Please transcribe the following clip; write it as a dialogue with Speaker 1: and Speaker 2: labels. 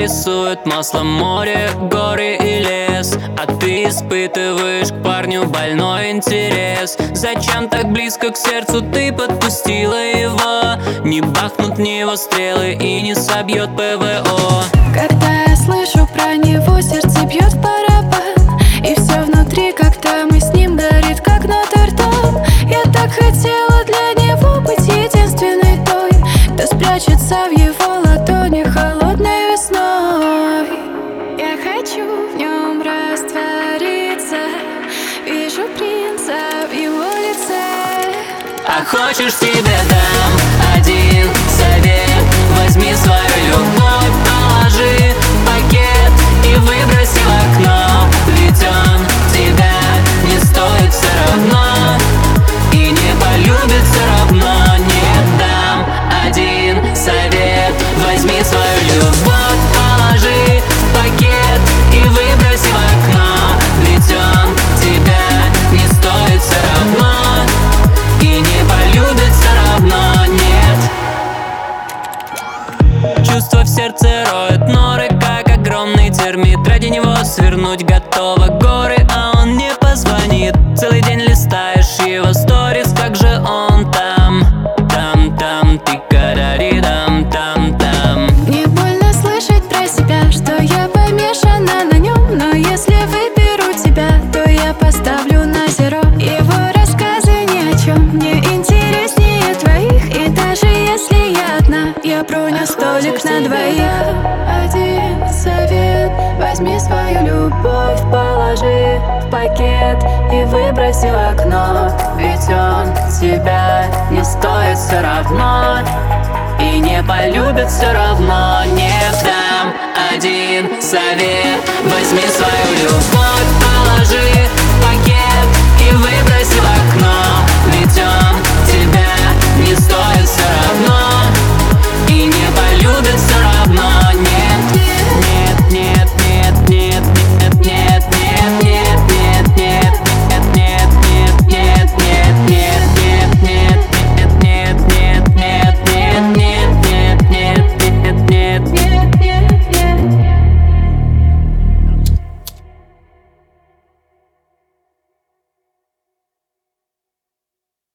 Speaker 1: рисует маслом море, горы и лес, а ты испытываешь к парню больной интерес. Зачем так близко к сердцу ты подпустила его? Не бахнут в него стрелы и не собьет ПВО.
Speaker 2: Когда я слышу про него, сердце бьет в барабан, и все внутри как-то мы с ним горит, как Нотр-Дам. Я так хотела для него быть единственной той, кто спрячется в его ладони холодной весной. Я хочу в нем раствориться, вижу принца в его лице.
Speaker 1: А хочешь, тебе дам один совет: возьми свою любовь, положи в пакет и выброси в окно. Ведь он тебя не стоит все равно и не полюбит все равно. Не дам один совет: возьми свою любовь, положи в пакет и выброси в окно. Ведь он тебя не стоит все равно и не полюбит все равно. Нет. Чувство в сердце роет норы, как огромный термит. Ради него свернуть готово горы, а он не позвонит. Целый день листаешь его сторис, как же он там, ты караридам, там.
Speaker 2: Мне больно слышать про себя, что я помешана на нем, но если выберу тебя, то я поставлю на зеро. Его рассказы ни о чем мне интереснее твоих, и даже если я одна, я броню столик на двоих. Один совет: возьми свою любовь, положи в пакет и выброси в окно. Ведь он тебя не стоит все равно и не полюбит все равно. Не дам один совет: возьми свою